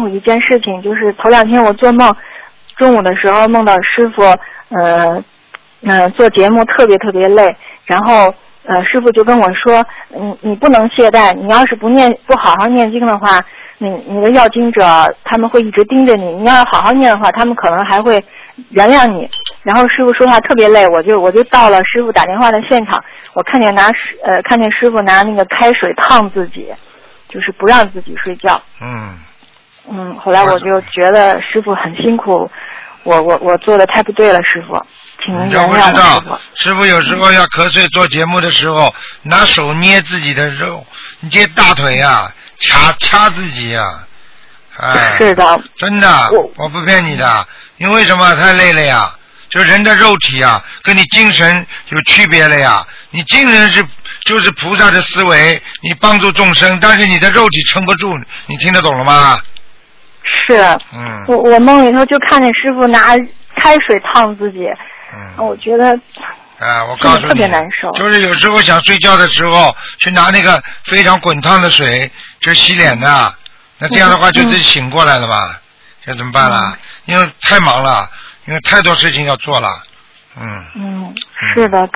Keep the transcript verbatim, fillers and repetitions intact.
有一件事情，就是头两天我做梦，中午的时候梦到师傅，呃，呃，做节目特别特别累，然后呃，师傅就跟我说，你你不能懈怠，你要是不念不好好念经的话，你你的要经者他们会一直盯着你，你要是好好念的话，他们可能还会原谅你。然后师傅说话特别累，我就我就到了师傅打电话的现场，我看见拿呃看见师傅拿那个开水烫自己，就是不让自己睡觉。 嗯。 嗯，后来我就觉得师傅很辛苦，我我我做的太不对了，师傅，请您原谅我。 师傅，师傅有时候要瞌睡做节目的时候，拿手捏自己的肉，捏大腿呀、啊，掐掐自己呀、啊，哎， 是的， 真的，我, 我不骗你的，因为什么？太累了呀，就人的肉体啊，跟你精神有区别了呀。你精神是就是菩萨的思维，你帮助众生，但是你的肉体撑不住，你听得懂了吗？ 是， 嗯， 我我梦里头就看见师傅拿开水烫自己，嗯，我觉得啊，我告诉你， 特别难受。 就是有时候想睡觉的时候，去拿那个非常滚烫的水，就洗脸的，那这样的话就自己醒过来了嘛，这、嗯、怎么办啦？因为太忙了，因为太多事情要做了，嗯。 嗯，是的。